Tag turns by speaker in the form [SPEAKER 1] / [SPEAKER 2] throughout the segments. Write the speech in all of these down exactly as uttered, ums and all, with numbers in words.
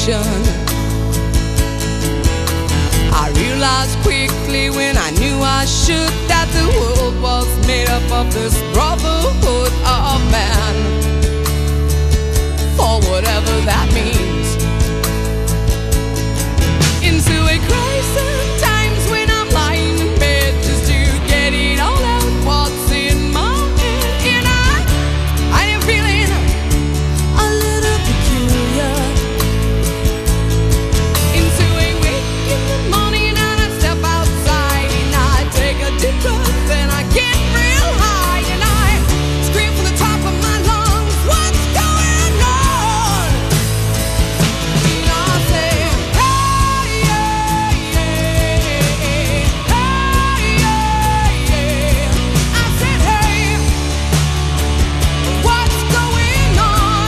[SPEAKER 1] I realized quickly when I knew I should that the world was made up of this brotherhood of man, for whatever that means. Into a crisis, times when I'm lying in bed just to get it all out what's in my head, and I, I am feeling a little peculiar. Into a wake in the morning and I step outside and I take a deep breath and I get real high and I scream from the top of my lungs, what's going on? And I say, hey, yeah, yeah, hey, yeah, yeah. I said, hey, what's going on?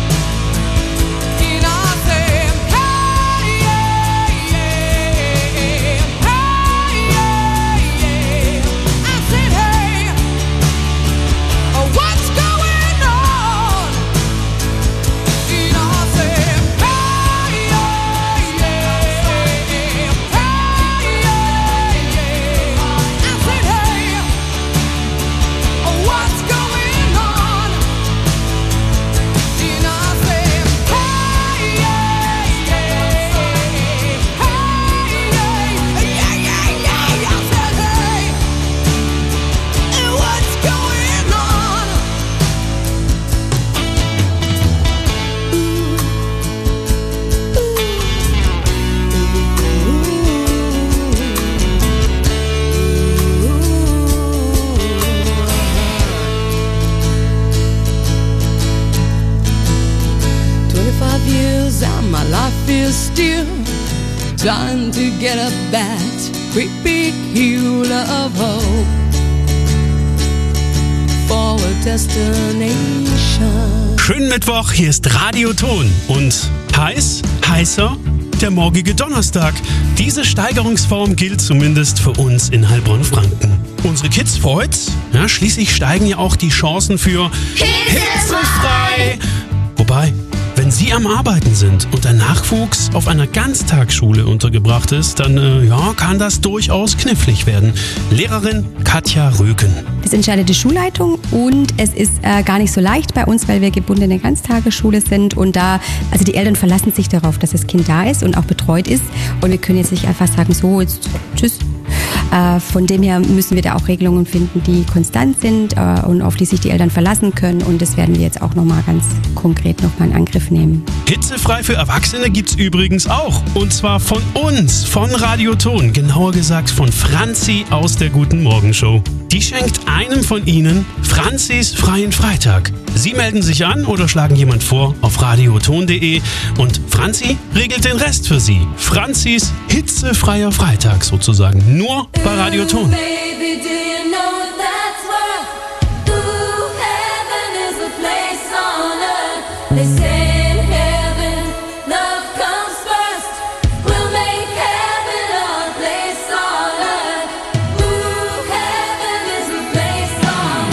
[SPEAKER 1] And I say, hey, yeah, yeah, hey, yeah, yeah. I said, hey, what's going on? And I said, hey, yeah, yeah, hey, yeah, yeah. I said, hey, what's going on? And I said, hey, yeah, yeah, hey, yeah, yeah, yeah. I said, hey, what's going on? Twenty-five years and my life is still trying to get up that great big hill of hope for a destination.
[SPEAKER 2] Schönen Mittwoch, hier ist Radioton und heiß, heißer, der morgige Donnerstag. Diese Steigerungsform gilt zumindest für uns in Heilbronn-Franken. Unsere Kids freut's, ja, schließlich steigen ja auch die Chancen für hitzefrei. Wobei, wenn Sie am Arbeiten sind und der Nachwuchs auf einer Ganztagsschule untergebracht ist, dann äh, ja, kann das durchaus knifflig werden. Lehrerin Katja Röken.
[SPEAKER 3] Das entscheidet die Schulleitung und es ist äh, gar nicht so leicht bei uns, weil wir gebundene Ganztagesschule sind und da, also die Eltern verlassen sich darauf, dass das Kind da ist und auch betreut ist und wir können jetzt nicht einfach sagen, so, jetzt tschüss. Äh, von dem her müssen wir da auch Regelungen finden, die konstant sind äh, und auf die sich die Eltern verlassen können und das werden wir jetzt auch nochmal ganz konkret nochmal in Angriff nehmen.
[SPEAKER 2] Hitzefrei für Erwachsene gibt's übrigens auch und zwar von uns, von Radioton, genauer gesagt von Franzi aus der Guten Morgen Show. Die schenkt einem von Ihnen Franzis freien Freitag. Sie melden sich an oder schlagen jemand vor auf radioton punkt de und Franzi regelt den Rest für Sie. Franzis hitzefreier Freitag sozusagen, nur bei Radioton.
[SPEAKER 4] Baby, do you know that's where ooh, heaven is a place on earth? They say in heaven, love comes first. We'll make heaven a place on earth. Ooh, heaven is a place on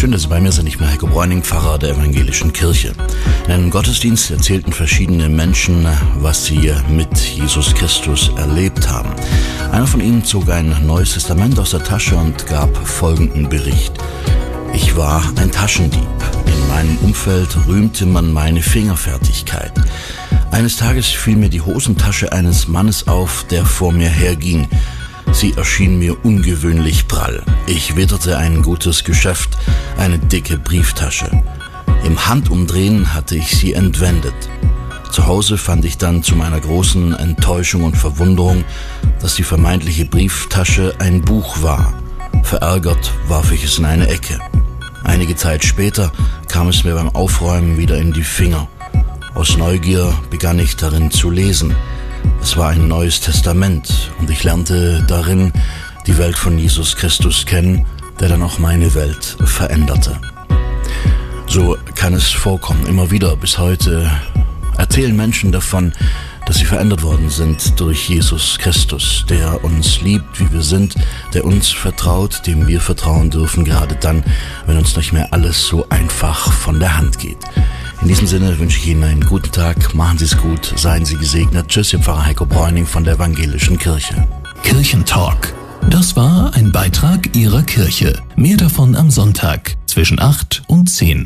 [SPEAKER 5] Schön, dass Sie bei mir sind. Ich bin Heiko Bräuning, Pfarrer der Evangelischen Kirche. In einem Gottesdienst erzählten verschiedene Menschen, was sie mit Jesus Christus erlebt haben. Einer von ihnen zog ein Neues Testament aus der Tasche und gab folgenden Bericht. Ich war ein Taschendieb. In meinem Umfeld rühmte man meine Fingerfertigkeit. Eines Tages fiel mir die Hosentasche eines Mannes auf, der vor mir herging. Sie erschien mir ungewöhnlich prall. Ich witterte ein gutes Geschäft, eine dicke Brieftasche. Im Handumdrehen hatte ich sie entwendet. Zu Hause fand ich dann zu meiner großen Enttäuschung und Verwunderung, dass die vermeintliche Brieftasche ein Buch war. Verärgert warf ich es in eine Ecke. Einige Zeit später kam es mir beim Aufräumen wieder in die Finger. Aus Neugier begann ich darin zu lesen. Es war ein Neues Testament und ich lernte darin die Welt von Jesus Christus kennen, der dann auch meine Welt veränderte. So kann es vorkommen, immer wieder bis heute erzählen Menschen davon, dass sie verändert worden sind durch Jesus Christus, der uns liebt, wie wir sind, der uns vertraut, dem wir vertrauen dürfen, gerade dann, wenn uns nicht mehr alles so einfach von der Hand geht. In diesem Sinne wünsche ich Ihnen einen guten Tag, machen Sie es gut, seien Sie gesegnet. Tschüss, Ihr Pfarrer Heiko Bräuning von der Evangelischen Kirche.
[SPEAKER 6] Kirchentalk. Das war ein Beitrag Ihrer Kirche. Mehr davon am Sonntag zwischen acht und zehn.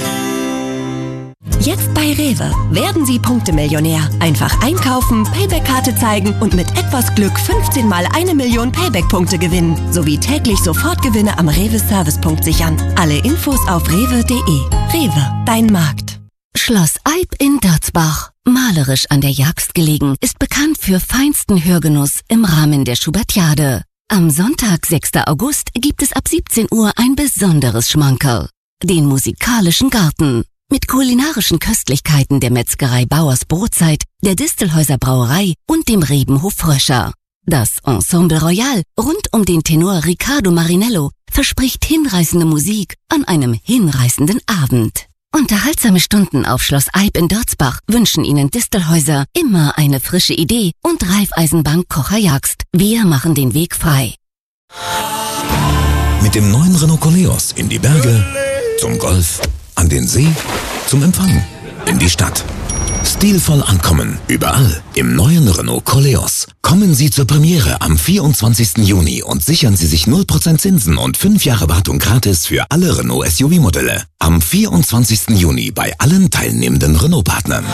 [SPEAKER 7] Jetzt bei Rewe. Werden Sie Punktemillionär. Einfach einkaufen, Payback-Karte zeigen und mit etwas Glück fünfzehn mal eine Million Payback-Punkte gewinnen. Sowie täglich Sofortgewinne am Rewe-Servicepunkt sichern. Alle Infos auf rewe punkt de. Rewe, dein Markt.
[SPEAKER 8] Schloss Alp in Dörzbach, malerisch an der Jagst gelegen, ist bekannt für feinsten Hörgenuss im Rahmen der Schubertiade. Am Sonntag, sechster August, gibt es ab siebzehn Uhr ein besonderes Schmankerl. Den musikalischen Garten. Mit kulinarischen Köstlichkeiten der Metzgerei Bauers Brotzeit, der Distelhäuser Brauerei und dem Rebenhof Fröscher. Das Ensemble Royal rund um den Tenor Riccardo Marinello verspricht hinreißende Musik an einem hinreißenden Abend. Unterhaltsame Stunden auf Schloss Alp in Dörzbach wünschen Ihnen Distelhäuser immer eine frische Idee und Raiffeisenbank Kocher Jagst. Wir machen den Weg frei.
[SPEAKER 6] Mit dem neuen Renault Koleos in die Berge, zum Golf, an den See, zum Empfang, in die Stadt. Stilvoll ankommen, überall im neuen Renault Koleos. Kommen Sie zur Premiere am vierundzwanzigsten Juni und sichern Sie sich null Prozent Zinsen und fünf Jahre Wartung gratis für alle Renault S U V-Modelle. Am vierundzwanzigsten Juni bei allen teilnehmenden Renault-Partnern.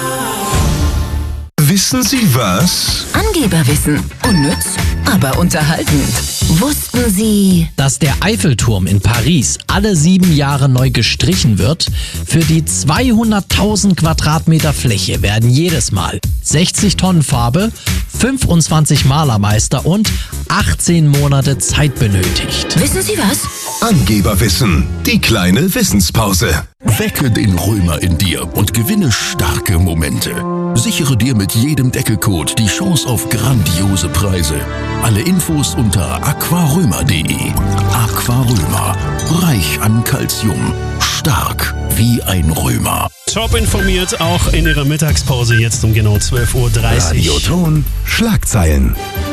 [SPEAKER 9] Wissen Sie was?
[SPEAKER 8] Angeberwissen. Unnütz, aber unterhaltend. Wussten Sie,
[SPEAKER 10] dass der Eiffelturm in Paris alle sieben Jahre neu gestrichen wird? Für die zweihunderttausend Quadratmeter Fläche werden jedes Mal sechzig Tonnen Farbe, fünfundzwanzig Malermeister und achtzehn Monate Zeit benötigt.
[SPEAKER 8] wissen Sie was?
[SPEAKER 9] Angeberwissen. Die kleine Wissenspause.
[SPEAKER 6] Wecke den Römer in dir und gewinne starke Momente. Sichere dir mit jedem Deckelcode die Chance auf grandiose Preise. Alle Infos unter aquarömer punkt de. Aquarömer. Reich an Calcium. Stark wie ein Römer.
[SPEAKER 2] Top informiert, auch in Ihrer Mittagspause jetzt um genau zwölf Uhr dreißig.
[SPEAKER 9] Radioton Schlagzeilen.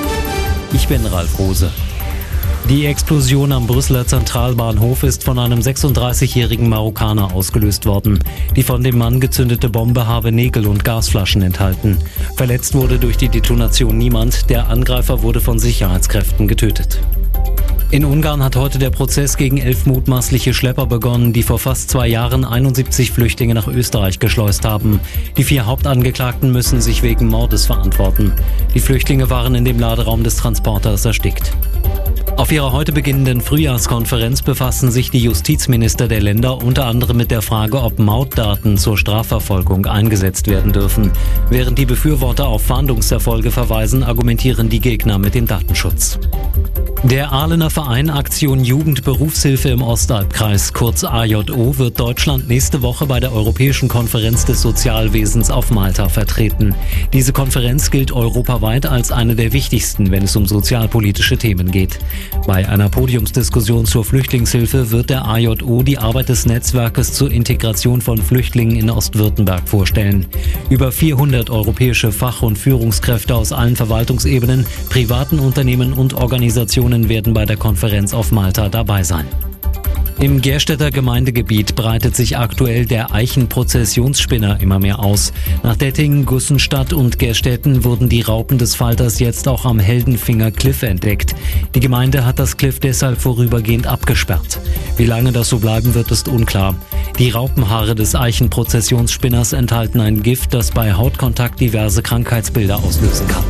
[SPEAKER 11] Ich bin Ralf Rose. Die Explosion am Brüsseler Zentralbahnhof ist von einem sechsunddreißigjährigen Marokkaner ausgelöst worden. Die von dem Mann gezündete Bombe habe Nägel und Gasflaschen enthalten. Verletzt wurde durch die Detonation niemand. Der Angreifer wurde von Sicherheitskräften getötet. In Ungarn hat heute der Prozess gegen elf mutmaßliche Schlepper begonnen, die vor fast zwei Jahren einundsiebzig Flüchtlinge nach Österreich geschleust haben. Die vier Hauptangeklagten müssen sich wegen Mordes verantworten. Die Flüchtlinge waren in dem Laderaum des Transporters erstickt. Auf ihrer heute beginnenden Frühjahrskonferenz befassen sich die Justizminister der Länder unter anderem mit der Frage, ob Mautdaten zur Strafverfolgung eingesetzt werden dürfen. Während die Befürworter auf Fahndungserfolge verweisen, argumentieren die Gegner mit dem Datenschutz. Der Ahlener Verein Aktion Jugendberufshilfe im Ostalbkreis, kurz A J O, wird Deutschland nächste Woche bei der Europäischen Konferenz des Sozialwesens auf Malta vertreten. Diese Konferenz gilt europaweit als eine der wichtigsten, wenn es um sozialpolitische Themen geht. Bei einer Podiumsdiskussion zur Flüchtlingshilfe wird der A J O die Arbeit des Netzwerkes zur Integration von Flüchtlingen in Ostwürttemberg vorstellen. Über vierhundert europäische Fach- und Führungskräfte aus allen Verwaltungsebenen, privaten Unternehmen und Organisationen werden bei der Konferenz auf Malta dabei sein. Im Gerstedter Gemeindegebiet breitet sich aktuell der Eichenprozessionsspinner immer mehr aus. Nach Dettingen, Gussenstadt und Gerstetten wurden die Raupen des Falters jetzt auch am Heldenfinger Cliff entdeckt. Die Gemeinde hat das Cliff deshalb vorübergehend abgesperrt. Wie lange das so bleiben wird, ist unklar. Die Raupenhaare des Eichenprozessionsspinners enthalten ein Gift, das bei Hautkontakt diverse Krankheitsbilder auslösen kann.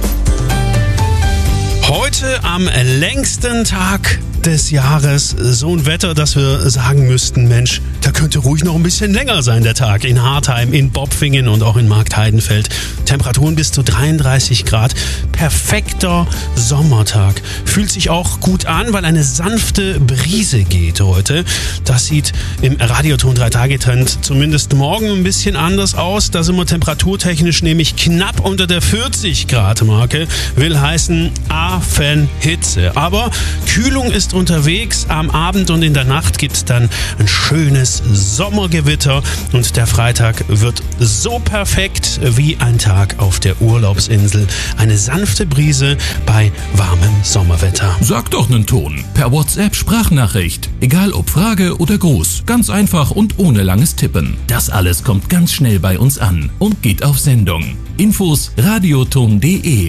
[SPEAKER 2] Heute am längsten Tag des Jahres so ein Wetter, dass wir sagen müssten, Mensch, da könnte ruhig noch ein bisschen länger sein, der Tag. In Hartheim, in Bopfingen und auch in Marktheidenfeld. Temperaturen bis zu dreiunddreißig Grad. Perfekter Sommertag. Fühlt sich auch gut an, weil eine sanfte Brise geht heute. Das sieht im Radioton drei Tage Trend zumindest morgen ein bisschen anders aus. Da sind wir temperaturtechnisch nämlich knapp unter der vierzig Grad Marke. Will heißen Affenhitze. Aber Kühlung ist unterwegs. Am Abend und in der Nacht gibt es dann ein schönes Sommergewitter und der Freitag wird so perfekt wie ein Tag auf der Urlaubsinsel. Eine sanfte Brise bei warmem Sommerwetter.
[SPEAKER 12] Sag doch nen Ton. Per WhatsApp Sprachnachricht. Egal ob Frage oder Gruß. Ganz einfach und ohne langes Tippen. Das alles kommt ganz schnell bei uns an und geht auf Sendung. Infos radioton punkt de.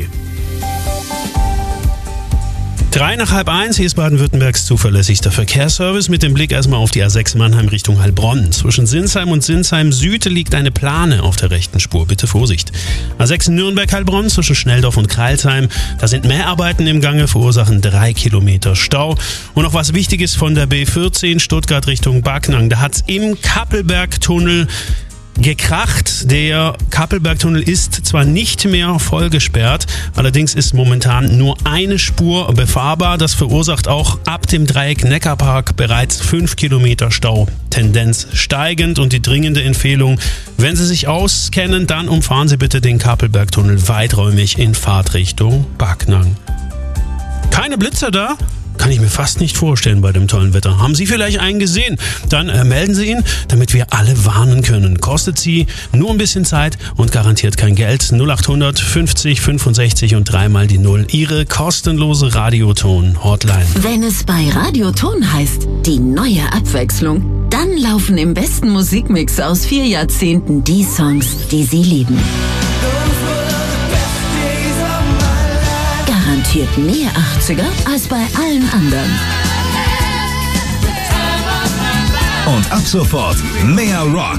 [SPEAKER 2] Drei nach halb eins, hier ist Baden-Württembergs zuverlässigster Verkehrsservice mit dem Blick erstmal auf die A sechs Mannheim Richtung Heilbronn. Zwischen Sinsheim und Sinsheim Süd liegt eine Plane auf der rechten Spur, bitte Vorsicht. A sechs Nürnberg-Heilbronn zwischen Schnelldorf und Kreilsheim, da sind Mehrarbeiten im Gange, verursachen drei Kilometer Stau. Und noch was Wichtiges von der B vierzehn Stuttgart Richtung Backnang, da hat's im Kappelbergtunnel gekracht. Der Kappelbergtunnel ist zwar nicht mehr voll gesperrt, allerdings ist momentan nur eine Spur befahrbar. Das verursacht auch ab dem Dreieck Neckarpark bereits fünf Kilometer Stau. Tendenz steigend und die dringende Empfehlung, wenn Sie sich auskennen, dann umfahren Sie bitte den Kappelbergtunnel weiträumig in Fahrtrichtung Backnang. Keine Blitzer da? Kann ich mir fast nicht vorstellen bei dem tollen Wetter. Haben Sie vielleicht einen gesehen? Dann äh, melden Sie ihn, damit wir alle warnen können. Kostet Sie nur ein bisschen Zeit und garantiert kein Geld. null acht hundert fünfzig fünfundsechzig und dreimal die Null. Ihre kostenlose Radioton-Hotline.
[SPEAKER 13] Wenn es bei Radioton heißt, die neue Abwechslung, dann laufen im besten Musikmix aus vier Jahrzehnten die Songs, die Sie lieben. Garantiert mehr achtziger als bei allen anderen.
[SPEAKER 9] Und ab sofort mehr Rock.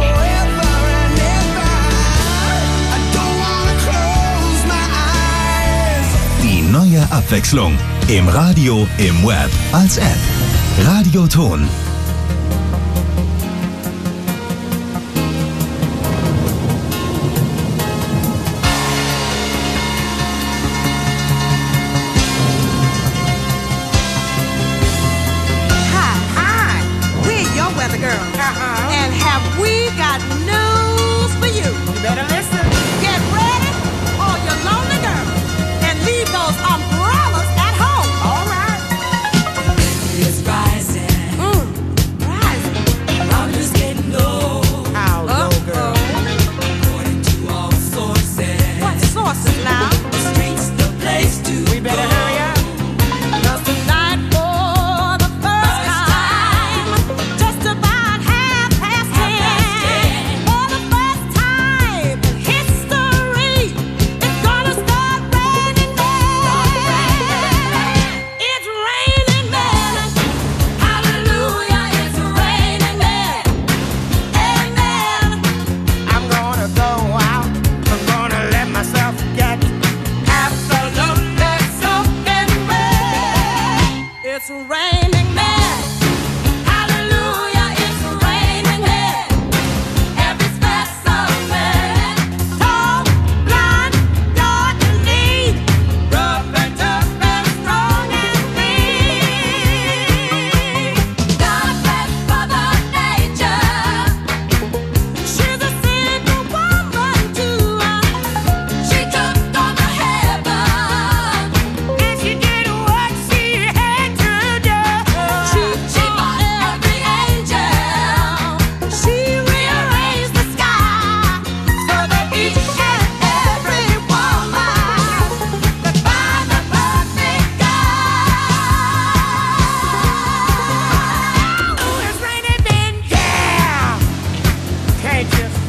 [SPEAKER 9] Die neue Abwechslung. Im Radio, im Web, als App. Radioton.
[SPEAKER 4] Umbrellas at home. All right. It's rising. Mm.
[SPEAKER 14] just